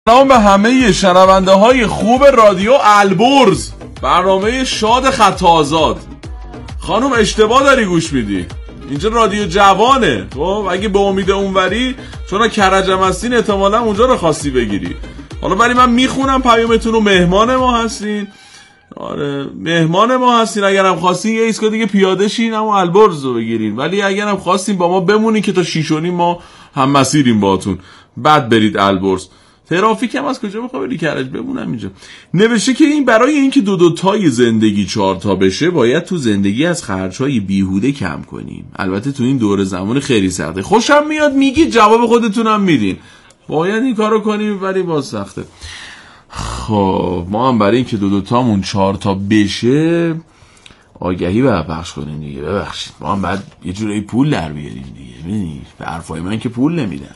سلام به همه شنونده های خوب رادیو البرز، برنامه شاد خط آزاد. خانم اشتباه داری گوش میدی، اینجا رادیو جوانه. خب اگه به امید اونوری چون کرجم هستین احتمالا اونجا رو خواستی بگیری. حالا ولی من میخونم پیامتون رو. مهمان ما هستین. آره مهمان ما هستین. اگرم خواستین یه ایستگاه دیگه پیاده شین اما البرز رو بگیرین، ولی اگرم خواستین با ما بمونین که تا 6:30 ما هم مسیریم باهاتون، بعد برید البرز. ترافیک هم از کجا بخواه بری کرج بمونم اینجا. نوشته که این برای اینکه دو تای زندگی 4 تا بشه باید تو زندگی از خرج‌های بیهوده کم کنیم. البته تو این دور زمان خیلی سخته. خوشم میاد میگید، جواب خودتونم میدین. باید این کارو کنیم ولی باز سخته. خب ما هم برای اینکه دو تامون 4 تا بشه آگهی پخش کنیم دیگه. ببخشید ما هم بعد یه جورایی پول در بیاریم دیگه. ببینید به حرفای من که پول نمیدن.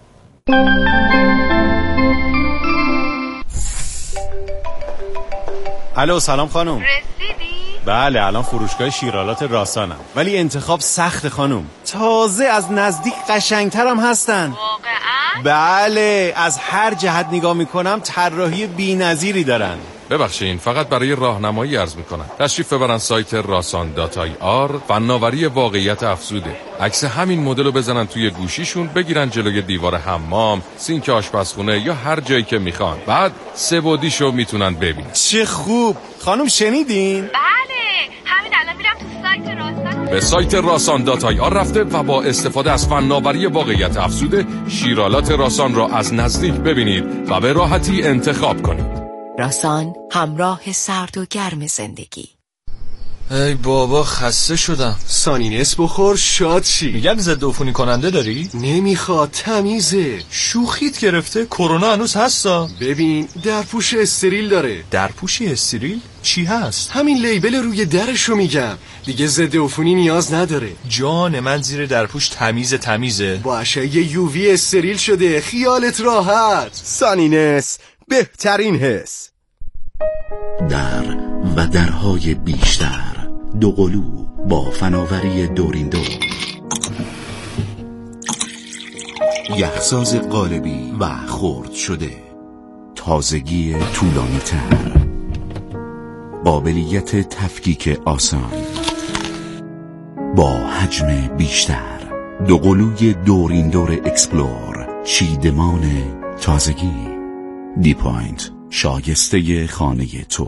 الو سلام خانم. رسیدی؟ بله الان فروشگاه شیرالات راسانم، ولی انتخاب سخت خانم. تازه از نزدیک قشنگترم هستن. واقعا؟ بله از هر جهت نگاه میکنم طراحی بی‌نظیری دارن. ببخشید فقط برای راهنمایی عرض میکنم تشریف ببرن سایت rasan.ir. فناوری واقعیت افزوده. عکس همین مدل رو بزنن توی گوشیشون، بگیرن جلوی دیوار حمام، سینک آشپزخونه یا هر جایی که میخوان، بعد 3 بعدیشو میتونن ببینن. چه خوب خانم، شنیدین؟ بله همین الان میرم تو سایت راسان. به سایت rasan.ir رفته و با استفاده از فناوری واقعیت افزوده شیرالات راسان را از نزدیک ببینید و به راحتی انتخاب کنید. راسان، همراه سرد و گرم زندگی. ای بابا خسته شدم. سانینس بخور شاد شی. میگم ضد عفونی کننده داری؟ نمیخواد، تمیزه. شوخیت گرفته؟ کرونا هنوز هستا؟ ببین درپوش استریل داره. درپوشی استریل؟ چی هست؟ همین لیبل روی درشو میگم. دیگه ضد عفونی نیاز نداره. جان من زیر درپوش تمیزه. با اشعه یووی استریل شده، خیالت راحت. سانینس بهترین حس. در و درهای بیشتر، دوقلو با فناوری دورین یخساز قالبی و خرد شده، تازگی طولانی تر، قابلیت تفکیک آسان با حجم بیشتر. دوقلوی دورین دور اکسپلور، چیدمان تازگی. دی پوینت، شایسته خانه تو.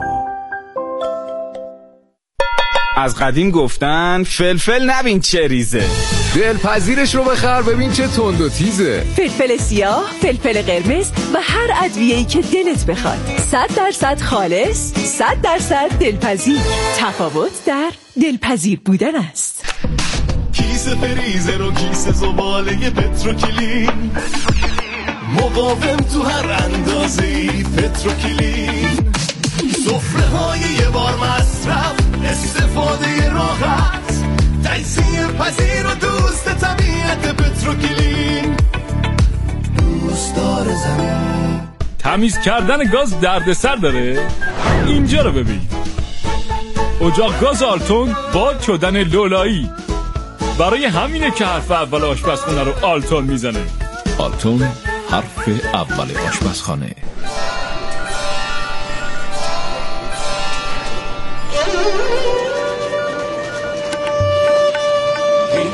از قدیم گفتن فلفل نبین چه ریزه، دلپذیرش رو بخر ببین چه تند و تیزه. فلفل سیاه، فلفل قرمز و هر ادویه‌ای که دلت بخواد. 100% خالص، 100% دلپذیر. تفاوت در دلپذیر بودن است. کیسه فریزر و کیسه زباله پتروکلین، مقاوم تو هر اندازه‌ای. پتروکلین، سفره های یه بار مصرف، استفاده راحت، تجزیه پذیر و دوست طبیعت. پتروکلین، دوستدار زمین. تمیز کردن گاز دردسر داره؟ اینجا رو ببین. اجاق گاز آلتون با شدن لولایی. برای همینه که حرف اول آشپزخونه رو آلتون میزنه. آلتون، حرف اول آشپزخانه. این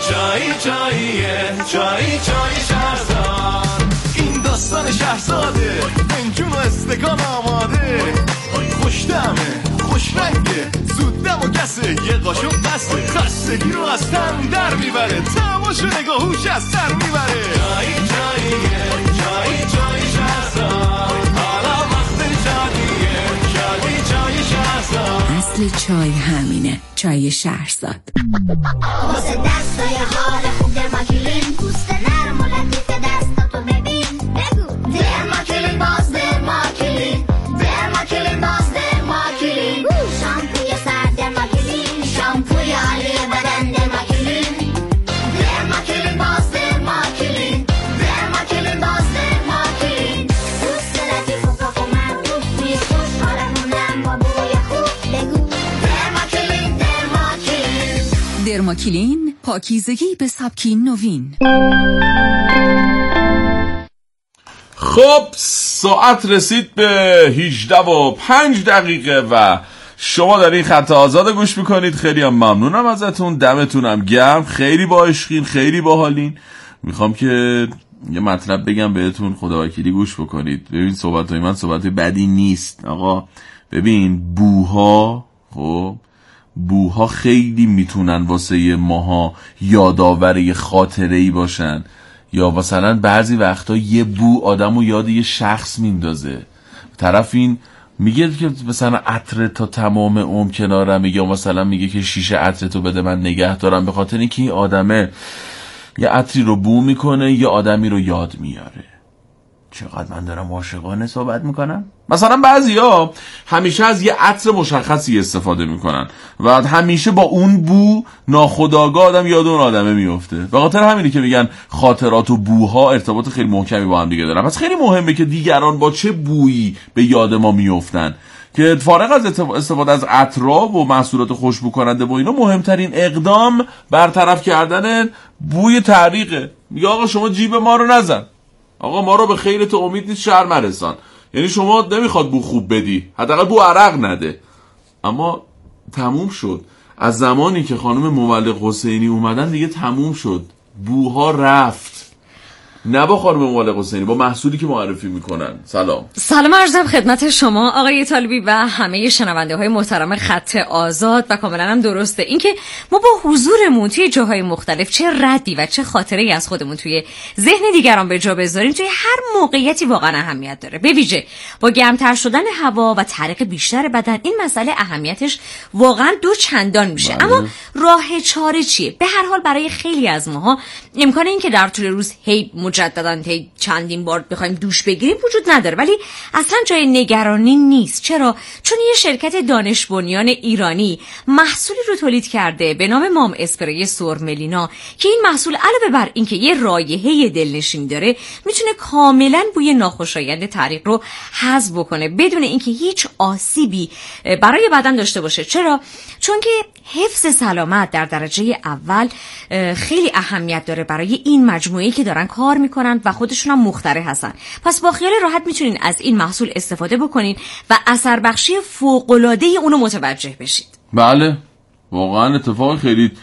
جایی شهرزاد. این داستان شهرزاده، منجون و استکان آماده. خوش دمه، خوش رنگه، زود دم و گسه، یه قاشق بسه. خستگی رو از تن در میبره، تماشا نگاهوش از سر میبره. جایی شهرزاد، حالا وقت جادیه. جایی شهرزاد. اصل چای همینه، چای شهرزاد. واسه دستای حال خوب درماکلین، پوست نرم و لطیف دستاتو ببین. بگو درماکلین، باز درماکلین. درماکلین، باز درماکلین. شامپوی سرد درماکلین، شامپوی عالی بدن درماکلین. درماکلین، باز درماکلین. درماکلین، باز درماکلین. پوست لطیف و پاک و مرطوب، بوی خوش حالمونم با بوی خوب. بگو درماکلین. درماکلین، پاکیزگی به سبکی نوین. خب ساعت رسید به 18:05 و شما در این خط آزاد گوش میکنید. خیلی هم ممنونم ازتون، دمتونم گرم، خیلی با عشقین، خیلی باحالین. میخوام که یه مطلب بگم بهتون، خدا وکیلی گوش بکنید. ببین صحبتای من صحبت بدی نیست آقا. ببین بوها خیلی میتونن واسه ماها یادآور خاطره‌ای باشن، یا مثلا بعضی وقتا یه بو آدمو یاد یه شخص میندازه. طرف این میگه که مثلا عطر تا تمام عمر کنارمه، یا مثلا میگه که شیشه عطرتو بده من نگه دارم، به خاطر اینکه این آدمه یه عطری رو بو میکنه، یه آدمی رو یاد میاره. چقدر من دارم عاشقانه صحبت میکنم. مثلا بعضیا همیشه از یه عطر مشخصی استفاده میکنن و همیشه با اون بو ناخودآگاه آدم یاد اون آدمه میفته. به خاطر همینی که میگن خاطرات و بوها ارتباط خیلی محکمی با هم دیگه دارن. پس خیلی مهمه که دیگران با چه بویی به یاد ما میفتن، که فارغ از استفاده از عطرها و محصولات خوشبو کننده و اینا، مهمترین اقدام برطرف کردن بوی تعریقه. میگه آقا شما جیب ما رو نزن، آقا ما رو به خیرت امید نیست شر مرسان. یعنی شما نمیخواد بو خوب بدی، حداقل بو عرق نده. اما تموم شد. از زمانی که خانم مولق حسینی اومدن دیگه تموم شد. بوها رفت. نه با خانم مولق حسینی، با محصولی که معرفی میکنن. سلام عرضم خدمت شما آقای طالبی و همه شنونده های محترم خط آزاد. و کاملا هم درسته اینکه ما با حضورمون توی جاهای مختلف چه ردی و چه خاطره‌ای از خودمون توی ذهن دیگران به جا بذاریم توی هر موقعیتی واقعا اهمیت داره. به ویژه با گرمتر شدن هوا و تعریق بیشتر بدن این مسئله اهمیتش واقعا دو چندان میشه. اما راه چاره چیه؟ به هر حال برای خیلی از ماها امکان این که در طول روز مجدداً چندین بار بخوایم دوش بگیریم وجود نداره، ولی اصلا جای نگرانی نیست. چرا؟ چون یه شرکت دانش بنیان ایرانی محصولی رو تولید کرده به نام مام اسپری سرملینا که این محصول علاوه بر اینکه یه رایحه دلنشین داره، میتونه کاملا بوی ناخوشایند تعریق رو حذف بکنه بدون اینکه هیچ آسیبی برای بدن داشته باشه. چرا؟ چون که حفظ سلامت در درجه اول خیلی اهمیت داره برای این مجموعه‌ای که دارن کار میکنن و خودشون هم مخترع هستن. پس با خیال راحت میتونین از این محصول استفاده بکنین و اثر بخشی فوق‌العاده اونو متوجه بشید. بله واقعا اتفاق خیلی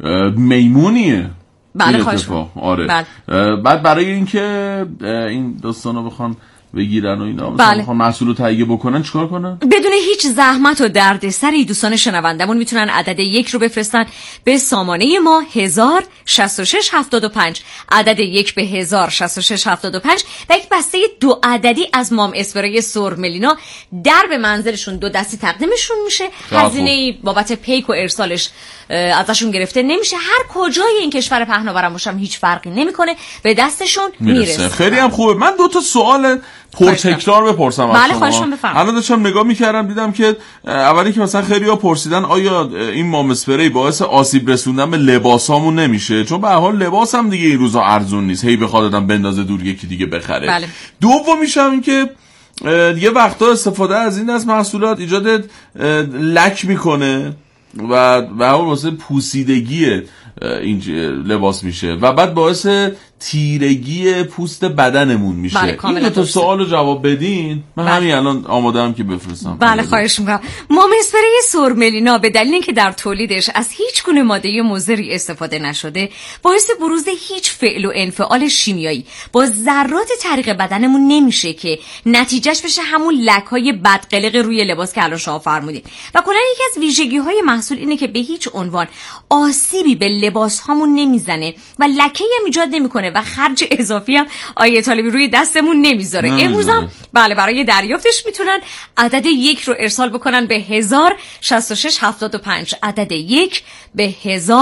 میمونیه. بله خواهش آره. بله. بعد برای اینکه این دوستانا بخوان بگیرن و اینا، بله. بخوان محصول رو تهیه بکنن چیکار کنن؟ بدون هیچ زحمت و دردسری دوستان شنوندمون میتونن عدد 1 رو بفرستن به سامانه ما 106675، عدد 1 به 106675 و یک بسته 2 عددی از مام اسپری سرملینا در به منزلشون 2 دستی تقدیمشون میشه. هزینه بابت پیک و ارسالش ازشون گرفته نمیشه. هر کجای این کشور پهناورم باشم هیچ فرقی نمیکنه، به دستشون میرسه. خیلی هم خوبه. من 2 تا سوال پرتکرار بپرسم از شما. خواهشم بفرمایید. الان داشتم نگاه میکردم دیدم که اولی که مثلا خیلی‌ها پرسیدن آیا این مام اسپری باعث آسیب رسوندن به لباسامون نمیشه، چون به هر حال لباس هم دیگه این روزا ارزون نیست، هی بخواد آدم بندازه دور یکی دیگه بخره. بله. دومیش هم این که یه وقتا استفاده از این از محصولات ایجاد لک میکنه و به هر حال واسه پوسیدگی این لباس میشه و بعد باعث تیرگی پوست بدنمون میشه. بله، این 2 تا سوالو جواب بدین. من همین الان آماده‌ام که بفرستم. بله خواهش میکنم. مام اسپری سرملینا به دلیل اینکه در تولیدش از هیچ گونه ماده مضری استفاده نشده، باعث بروز هیچ فعل و انفعال شیمیایی با ذرات تعریق بدنمون نمیشه که نتیجهش بشه همون لک‌های بدقلق روی لباس که الان شما فرمودید. و کلا یکی از ویژگی‌های محصول اینه که به هیچ عنوان آسیبی به لباس هامون نمیزنه و لکه‌ای هم ایجاد نمیکنه و خرج اضافی هم آیه طالبی روی دستمون نمیذاره. امروز هم بله برای دریافتش میتونن عدد 1 رو ارسال بکنن به 106675، عدد 1 به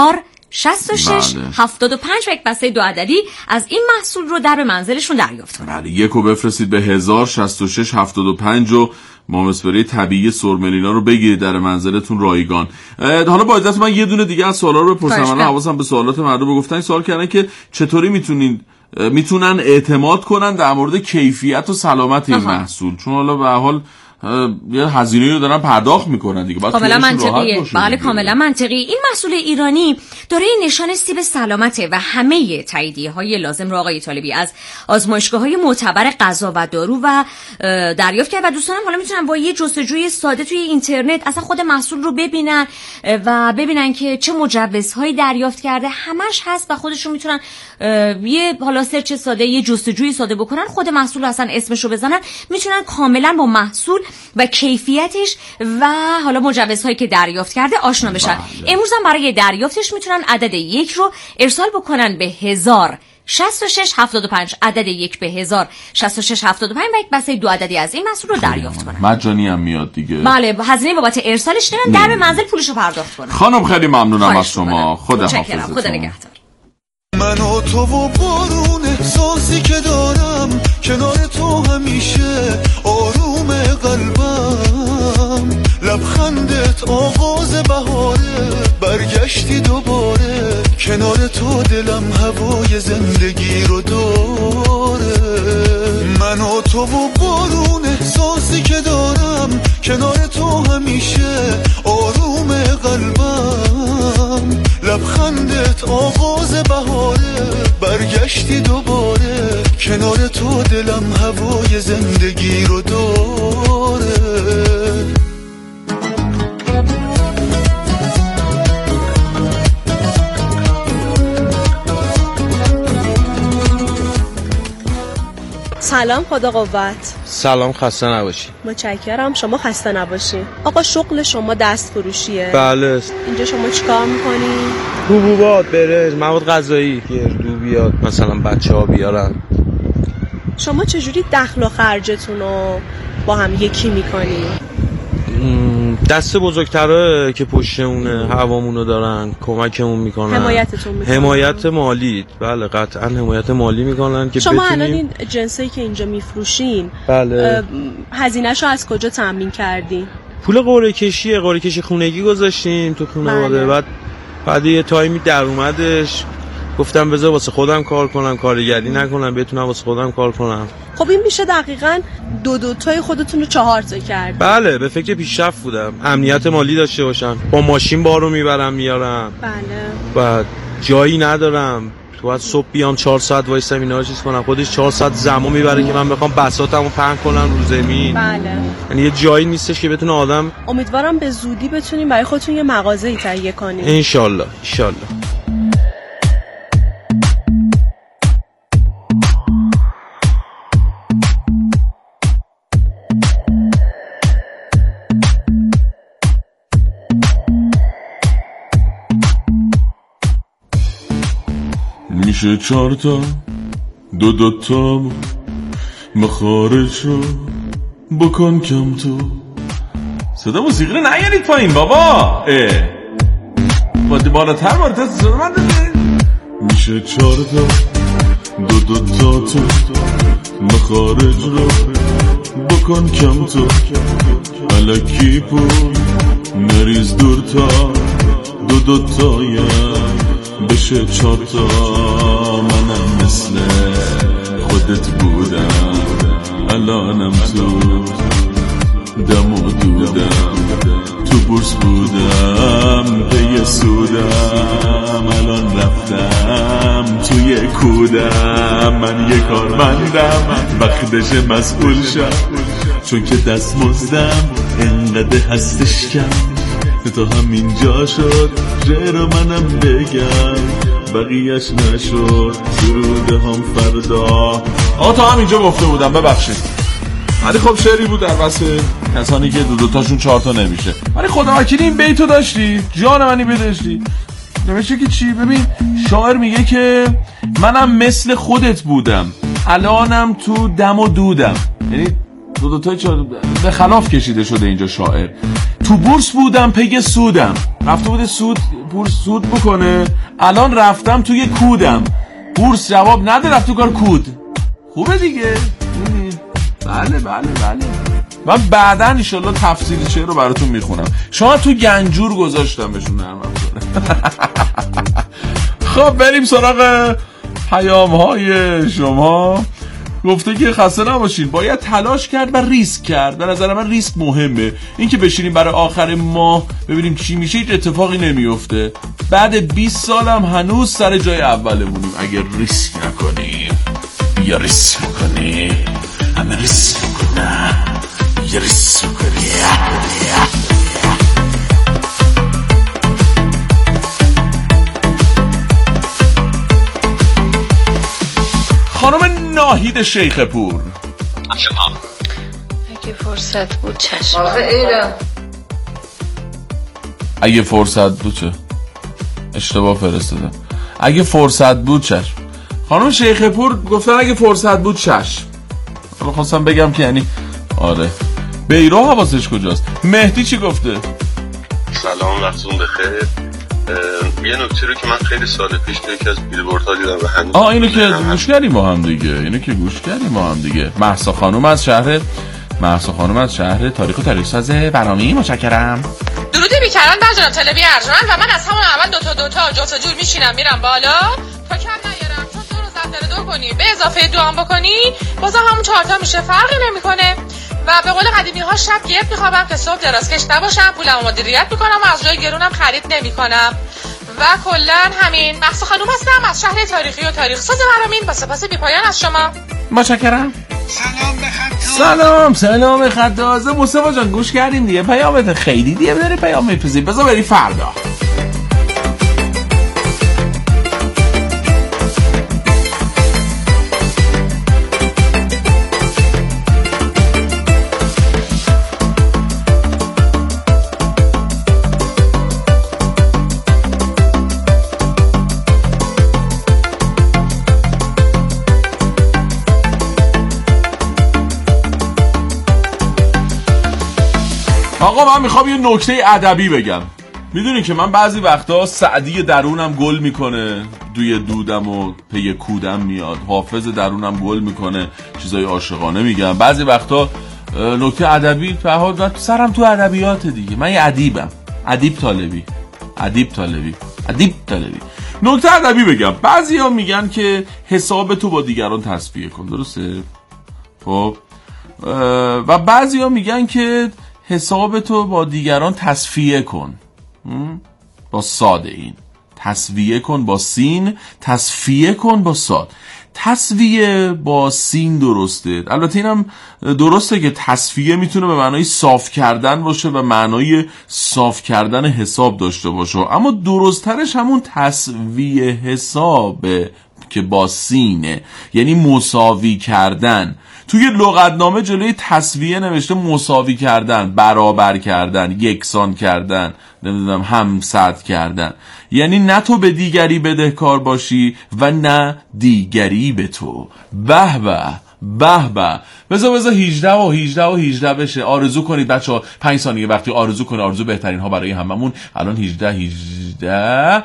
106675 و یک بسته 2 عددی از این محصول رو در به منزلشون دریافت کنن. بله 1 رو بفرستید به 106675 و مام اسپری طبیعی سرملینا رو بگیرید در منزلتون رایگان. حالا با اجازه من یه دونه دیگه از سوالا رو بپرسم. من حواسم به سوالات مردم گفتن. این سوال کردن که چطوری میتونن اعتماد کنن در مورد کیفیت و سلامت این محصول، چون حالا به هر حال یه هزینه‌ای رو دارن پرداخت میکنن دیگه. کاملا منطقیه. بله کاملا منطقی. این محصول ایرانی دارای نشان سیب سلامته و همه تاییدیه‌های لازم رو آقای طالبی از آزمایشگاه‌های معتبر غذا و دارو و دریافت کرد و دوستانم حالا میتونن با یه جستجوی ساده توی اینترنت اصلا خود محصول رو ببینن و ببینن که چه مجوزهایی دریافت کرده، همش هست و خودشون میتونن یه حالا سرچ ساده، یه جستجوی ساده بکنن، خود محصول اصلا اسمش رو بزنن، میتونن کاملا با محصول و کیفیتش و حالا مجوزهایی که دریافت کرده آشنا بشن. امروز هم برای دریافتش میتونن عدد 1 رو ارسال بکنن به 106675 عدد 1 به 106675 و یک بسته 2 عددی از این محصول رو دریافت کنن. مجانی هم میاد دیگه. بله، هزینه بابت ارسالش نمیدن، در به منزل پولشو پرداخت کنن. خانم خیلی ممنونم از شما. خدا حافظتون. خدا نگهدار. من و تو و بارون احساسی که دارم کنار تو همیشه آروم قلبم، لبخندت آغاز بهاره، برگشتی دوباره کنار تو دلم هوای زندگی رو داره. من و تو و بارون احساسی که دارم کنار تو همیشه آروم قلبم، لبخندت آغاز بهاره، برگشتی دوباره کنار تو دلم هوای زندگی رو داره. سلام، خدا قوت. سلام، خسته نباشی. متشکرم، شما خسته نباشی. آقا شغل شما دست فروشیه؟ بله. اینجا شما چیکار میکنی؟ حبوبات، برنج، مواد غذایی، گردو مثلا بچه‌ها بیارن. شما چجوری دخل و خرجتون رو با هم یکی میکنی؟ دست بزرگتره که پشتمونه، هوامونو دارن، کمکمون میکنن، حمایتتون میکنن. حمایت مالی، بله قطعا حمایت مالی میکنن که شما بتونیم. الان این جنسایی که اینجا میفروشین، بله، هزینه‌شو از کجا تامین کردین؟ پول قرعه کشی خونگی گذاشتیم تو خانواده. بله. بعد یه تایمی در اومدش گفتم بذار واسه خودم کار کنم، کارگری نکنم، بتونم واسه خودم کار کنم. خب این میشه دقیقاً دو تای خودتون رو 4 تا کرد. بله، به فکر پیشرفت بودم، امنیت مالی داشته باشم، با ماشین بارو میبرم میارم. بله. بعد جایی ندارم، تو باید صبح بیام 4 ساعت وایسم اینا رو چیز کنم، خودش 4 ساعت زمان میبره که من بخوام بساطمو پهن کنم رو زمین. بله. یعنی یه جایی نیستش که بتونه آدم. امیدوارم به زودی بتونیم برای خودتون یه مغازه‌ای تهیه کنیم. ان شاء الله. میشه 4 تا 2 تا مخارج رو بکن کم تو. صدا موسیقی رو نیارید پایین بابا. بالاتر صدا من دادید. میشه 4 تا 2 تا مخارج رو بکن کم تو، الکی پول نریز دور تا 2 تایم بشه 4 تا. منم مثل خودت بودم، الانم تو دم و دودم، تو بورس بودم پی سودم، الان رفتم توی کودم. من یه کارمندم وقتش مسئول شم، چون که دست مزدم انقدر هستش کم، تا همینجا شد جه رو منم بگم، بقیهش نشد سروده هم فردا. تا همینجا گفته بودم، ببخشید. ولی خب شعری بود در واسه کسانی که 2 تاشون 4 تا نمیشه. ولی خدا وکیلی این بیتو داشتی، جان منی بداشتی. نمیشه که چی؟ ببین شاعر میگه که منم مثل خودت بودم، الانم تو دم و دودم. یعنی 2 تای به خلاف کشیده شده اینجا شاعر. تو بورس بودم پی سودم، رفته بوده بورس سود بکنه، الان رفتم توی کودم، بورس جواب نده، رفت تو کار کود. خوبه دیگه. بله. من بعداً انشالله تفصیلی چه رو براتون میخونم. شما تو گنجور گذاشتم بهشون نرمم کنه. خب بریم سراغ پیام های شما. گفته که خسته نباشین، باید تلاش کرد و ریسک کرد. به نظر من ریسک مهمه. این که بشینیم برای آخر ماه ببینیم چی میشه هیچ اتفاقی نمیفته. بعد 20 سالم هنوز سر جای اولمونیم. اگر ریسک نکنیم یا ریسک کنیم، همه ریسک کنیم یا ریسک کنیم. خانم ناهید شیخ پور، اگه فرصت بود چشم. اگه فرصت بود چه؟ اشتباه فرستادم. اگه فرصت بود چشم. خانم شیخ پور گفتن اگه فرصت بود چشم. خواستم بگم که یعنی آره. بیرو حواسش کجاست؟ مهدی چی گفته؟ سلام، وقتتون بخیر. یه نکته رو که من خیلی سال پیش تو یکی از بیلبوردها دیدم و هنوز اینو که گوش کردیم با هم دیگه. مهسا خانم از شهر تاریخ و تاریخ‌ساز برنامه‌ای. متشکرم. درود بیکران بر جناب طلبی ارجمند و من از همون اول دوتا جفت جور میشینم میرم بالا تا کم نیارم، چون 2 روز دفتر 2 کنی به اضافه 2 هم بکنی بازم همون 4 تا میشه، فرقی نمیکنه. و به قول قدیمی ها شب گرد میخوابم که صبح درازکش نباشم، پولمو مدیریت میکنم و از جای گرونم خرید نمیکنم. و کلا همین. مهسا خانم هستم از شهر تاریخی و تاریخ‌ساز برامین. با سپاس بی‌پایان از شما. متشکرم. سلام خطازه. مصطفی جان گوش کردیم دیگه، پیامت خیلی دیگه داره پیام میپذیر. بذار بری فردا. آقا من میخوام یه نکته ادبی بگم. میدونی که من بعضی وقتا سعدی درونم گل میکنه، دوی دودم و پی کودم میاد، حافظ درونم گل میکنه، چیزای عاشقانه میگم. بعضی وقتا نکته ادبی فهاد سرم تو ادبیات دیگه. من یه ادیبم. ادیب طالبی. نکته ادبی بگم. بعضیا میگن که حساب تو با دیگران تصفیه کن، درسته؟ خب و بعضیا میگن که حساب تو با دیگران تصفیه کن. با ساده این تصفیه کن با سین، تصفیه کن با ساد. تصفیه با سین درسته. البته اینم درسته که تصفیه میتونه به معنای صاف کردن باشه و معنای صاف کردن حساب داشته باشه، اما درست‌ترش همون تصفیه حسابه که با سینه، یعنی مساوی کردن. توی لغتنامه جلوی تسویه نوشته مساوی کردن، برابر کردن، یکسان کردن، نمیدونم همسد کردن. یعنی نه تو به دیگری بدهکار باشی و نه دیگری به تو. به به. بذار 18 بشه. آرزو کنید بچه‌ها 5 ثانیه وقتی آرزو کنید، آرزو بهترین ها برای هممون. الان 18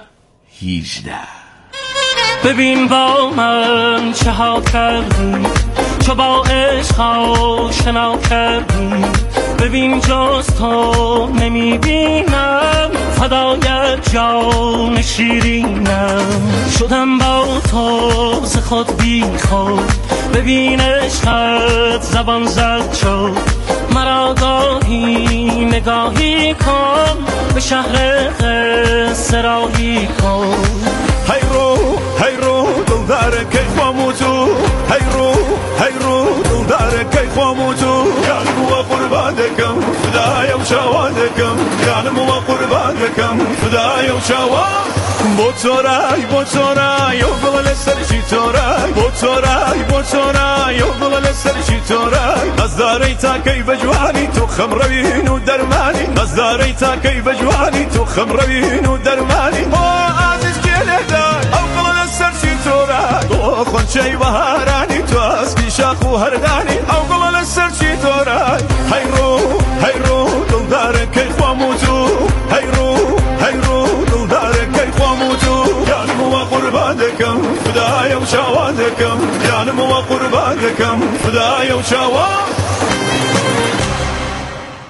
ببین با من چه ها کردی، چو با عشق آشنا کردی. ببین جز تو نمیبینم، فدای جان شیرینم. شدم با تو ز خود بی خود، ببین عشقت زبان زد شد. مرا گاهی نگاهی کن، به شهر قصه راهی کن. هی رو دل داره که خاموتو، هی رو دل داره که خاموتو. جانم و قربان دکم فدای و شوان دکم، جانم و قربان دکم فدای و شوان. با تو رای و بغل سرشی تو رای، با تو رای و بغل سرشی تو رای. نزداری تا کی بجوانی تو خم روین و درمانی، نزداری تا کی بجوانی تو خم روین و درمانی. عزیز گله دای او بغل سرشی تو رای، تو خونچه بهارانی تو اسکی شاخ و هردانی. او بغل سرشی تو رای. هی رو دل داره که خاموتو، هی رو دل داره که خاموتو. جانم و قربان دکم فدای و شوان دکم، جانم و قربان دکم فدای و شوان.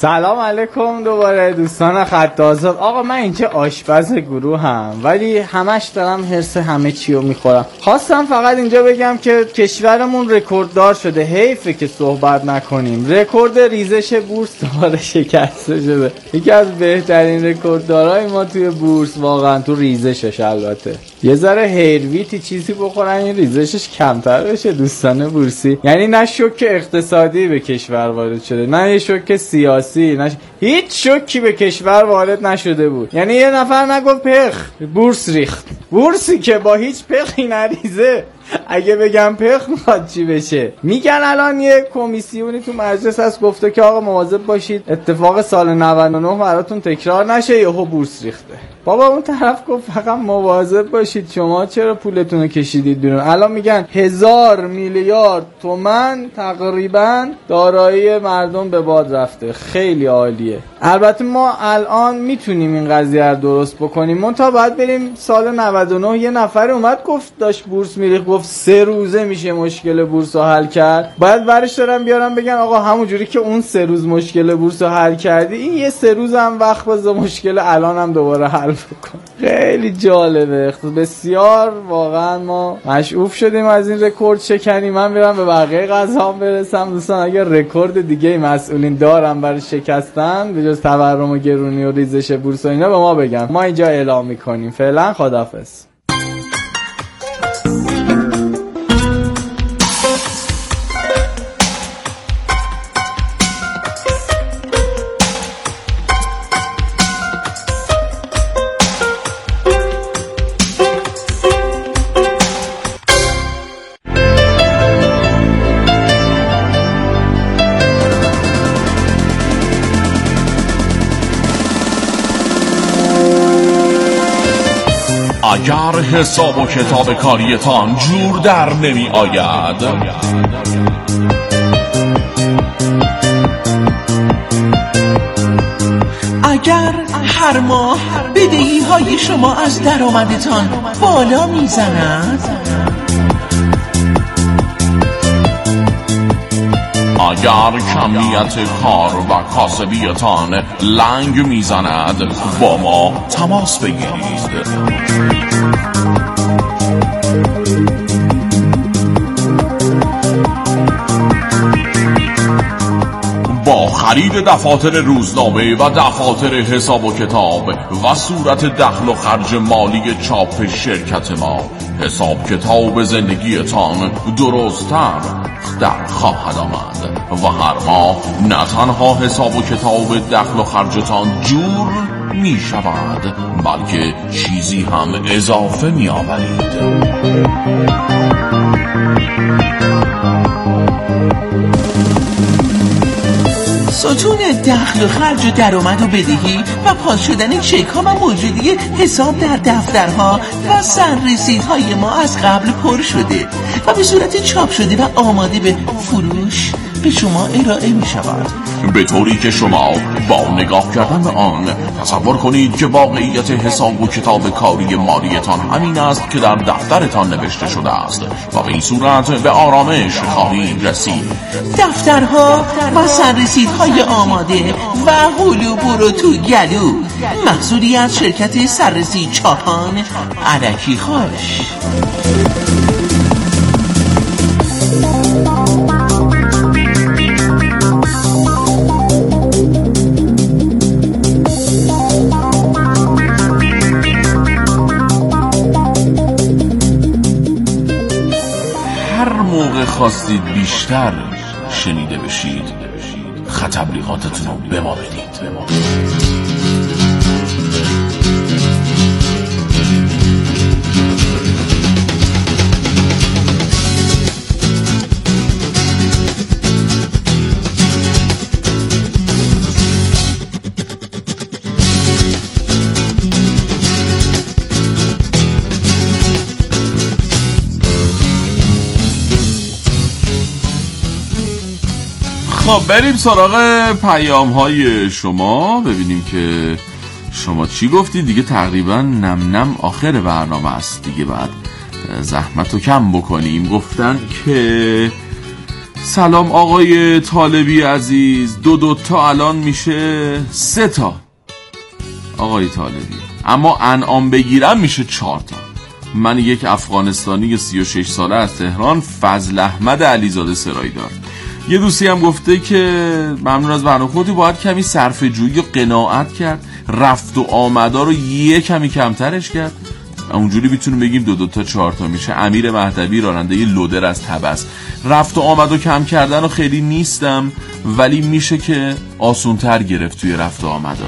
سلام علیکم دوباره دوستان خط آزاد. آقا من اینجا آشپز گروه هم، ولی همش دارم حرص همه چی رو میخورم. خواستم فقط اینجا بگم که کشورمون رکورددار شده، حیفه که صحبت نکنیم. رکورد ریزش بورس دوباره شکسته شده، یکی از بهترین رکورددارای ما توی بورس، واقعا تو ریزشش. البته یه ذره هیرویتی چیزی بخورن این ریزشش کمتر بشه دوستان بورسی. یعنی نه شوک اقتصادی به کشور وارد شده، نه یه شوک سیاسی، نه هیچ شوکی به کشور وارد نشده بود. یعنی یه نفر نگفت پخ بورس ریخت. بورسی که با هیچ پخی نریزه، اگه بگم پخ میخواد چی بشه؟ میگن الان یه کمیسیونی تو مجلس هست گفته که آقا مواظب باشید اتفاق سال 99 براتون تکرار نشه، یهو بورس ریخته. بابا اون طرف گفت فقط مواظب باشید، شما چرا پولتون رو کشیدید بیرون؟ الان میگن 1000 میلیارد تومان تقریبا دارایی مردم به باد رفته. خیلی عالیه. البته ما الان میتونیم این قضیه رو درست بکنیم، منتها باید بریم سال 99. یه نفر اومد گفت داشت بورس میریخت، گفت 3 روزه میشه مشکل بورس رو حل کرد. باید برش دارم بیارم بگن آقا همون جوری که اون 3 روز مشکل بورس رو حل کردی، این یه 3 روز هم وقت بذار مشکل الان هم دوباره حل بکن. خیلی جالبه، بسیار واقعا ما مشعوف شدیم از این رکورد شکنی. من برم به بقیه غذام برسم دوستان. اگر رکورد دیگه مسئولین دارم برای شکستن به جز تورم و گرونی و ریزش بورس و اینا به ما بگن، ما اینجا اعلام میکنیم. فعلا خداحافظ. اگر حساب و کتاب کاریتان جور در نمی آید، اگر هر ماه بدهی های شما از درآمدتان بالا می زند، اگر کمیت کار و کاسبیتان لنگ میزند، با ما تماس بگیرید. با خرید دفاتر روزنامه و دفاتر حساب و کتاب و صورت دخل و خرج مالی چاپ شرکت ما، حساب کتاب زندگیتان درست‌تر در خواهد آمد و هر ماه نه تنها حساب و کتاب دخل و خرجتان جور می شود، بلکه چیزی هم اضافه می آورید. ستون دخل و خرج و درآمد و بدهی و پاس شدن چک ها و موجودی حساب در دفترها و سررسیدهای ما از قبل پر شده و به صورت چاپ شده و آماده به فروش به شما ارائه می شود، به طوری که شما با نگاه کردن به آن تصور کنید که واقعیت حساب و کتاب کاری مالیتان همین است که در دفترتان نوشته شده است و به این صورت به آرامش خواهید رسید. دفترها و سررسیدهای آماده و هلو برو تو گلو، محصولی از شرکت سررسید چاپان الکی خوش. خواستید بیشتر شنیده بشید، خط تبلیغاتتون رو به ما بدید. خب بریم سراغ پیام های شما، ببینیم که شما چی گفتید. دیگه تقریبا نم آخر برنامه است دیگه، بعد زحمت رو کم بکنیم. گفتن که سلام آقای طالبی عزیز، دو تا الان میشه 3 تا آقای طالبی، اما انعام بگیرم میشه 4 تا. من یک افغانستانی 36 ساله از تهران، فضل احمد علیزاده سرایدار. یه دوستی هم گفته که ممنون از برنامه خودی، باید کمی صرفه جویی و قناعت کرد، رفت و آمدا رو یه کمی کمترش کرد، اونجوری میتونیم بگیم 2 تا 4 تا میشه. امیر مهدوی راننده لودر از طبس. رفت و آمد و کم کردن رو خیلی نیستم، ولی میشه که آسونتر گرفت توی رفت و آمدا.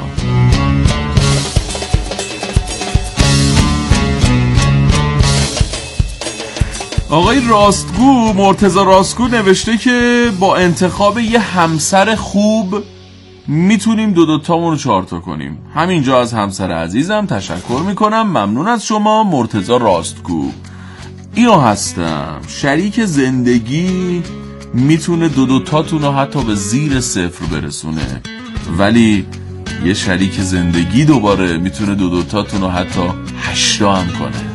آقای راستگو، مرتضی راستگو نوشته که با انتخاب یه همسر خوب میتونیم 2 تامون رو 4 تا کنیم. همینجا از همسر عزیزم تشکر میکنم. ممنون از شما مرتضی راستگو. اینو هستم، شریک زندگی میتونه 2 تاتون رو حتی به زیر 0 برسونه، ولی یه شریک زندگی دوباره میتونه 2 تاتون رو حتی 8 هم کنه.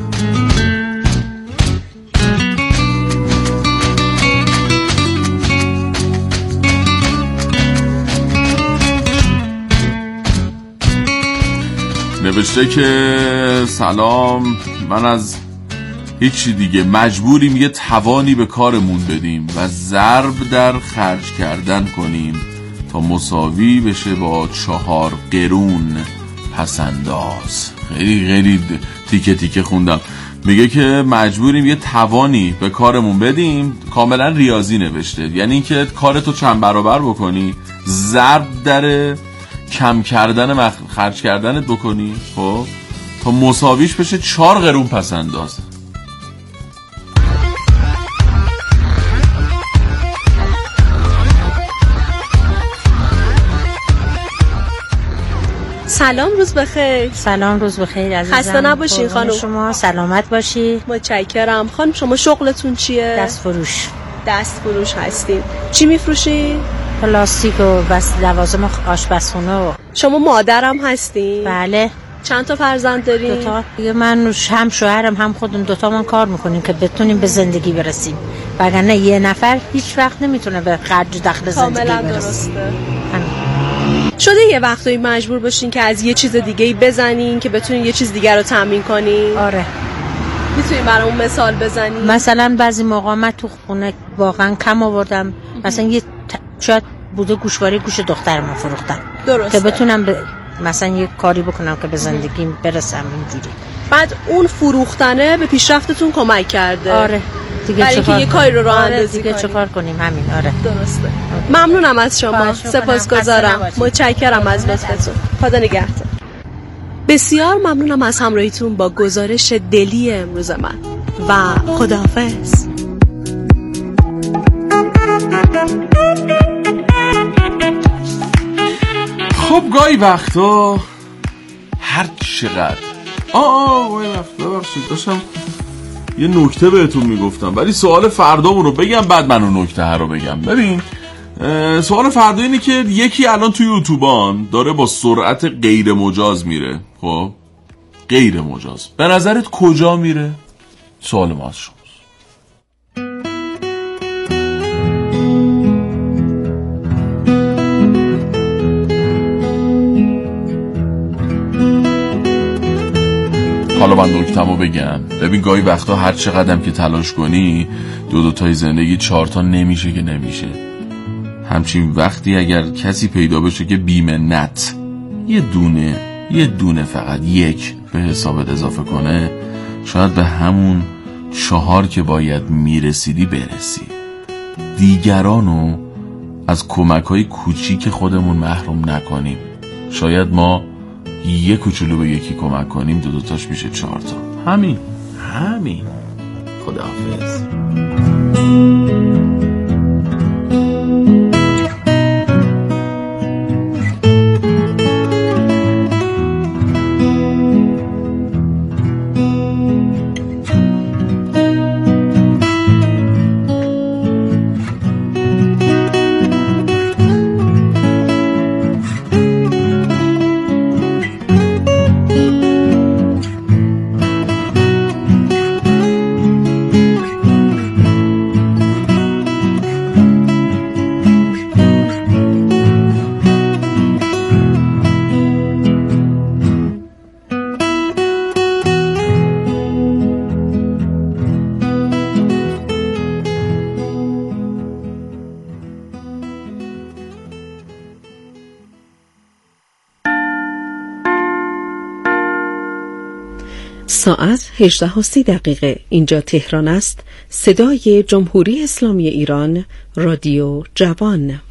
نوشته که سلام، من از هیچی دیگه مجبوریم یه توانی به کارمون بدیم و ضرب در خرج کردن کنیم تا مساوی بشه با 4 قرون پسنداز. خیلی تیکه تیکه خوندم. میگه که مجبوریم یه توانی به کارمون بدیم، کاملا ریاضی نوشته، یعنی اینکه کارتو چند برابر بکنی، ضرب در کم کردن خرج کردنت بکنی، خب تا مساویش بشه 4 قرون پسنداز. سلام، روز بخیر. سلام، روز بخیر عزیزم. خسته نباشین خانم. شما سلامت باشی. متشکرم. خانم شما شغلتون چیه؟ دست فروش هستین. چی میفروشین؟ پلاستیک و بس لوازم آشپزخونه. شما مادرم هستین؟ بله. چند تا فرزند دارین؟ 2 تا. من هم شوهرم هم خودم 2 تامون کار میکنیم که بتونیم به زندگی برسیم، وگرنه یه نفر هیچ وقت نمیتونه به خرج دخل زندگی برسه. کاملا درسته. شده یه وقتایی مجبور باشین که از یه چیز دیگه‌ای بزنین که بتونین یه چیز دیگر رو تامین کنین؟ آره. میتونین برامون مثال بزنین؟ مثلا بعضی موقع من تو خونه واقعا کم آوردم، مثلا یه شاید بوده گوشواره گوش دخترم فروختم، درسته، که بتونم مثلا یه کاری بکنم که به زندگیم برسم اینجوری. بعد اون فروختنه به پیشرفتتون کمک کرده. آره دیگه، برای اینکه یه کاری رو راه اندازی دیگه چه کار کنیم. همین. آره درسته. ممنونم از شما، سپاسگزارم، متشکرم از لطفتون. خدا نگهدار. بسیار ممنونم از همراهیتون با گزارش دلی امروز من و خداحافظ. خب گاهی وقتا هر چقدر گاهی وقتا ببخشید داشتم یه نکته بهتون میگفتم، ولی سوال فردامون رو بگم بعد من اون نکته ها رو بگم. ببین سوال فردا اینه که یکی الان توی اتوبان داره با سرعت غیر مجاز میره، خب غیر مجاز، به نظرت کجا میره؟ سوال ما از شماست. حالا من نکتمو بگم. ببین گاهی وقتا هر چقدرم که تلاش کنی 2 تای زندگی 4 تا نمیشه که نمیشه. همچین وقتی اگر کسی پیدا بشه که بی‌منت یه دونه فقط یک به حسابت اضافه کنه، شاید به همون 4 که باید میرسیدی برسی. دیگرانو از کمک‌های کوچیک خودمون محروم نکنیم. شاید ما یه کوچولو به یکی کمک کنیم 2 تاش میشه 4 تا. همین. خداحافظ. ساعت 18:30. اینجا تهران است. صدای جمهوری اسلامی ایران، رادیو جوان.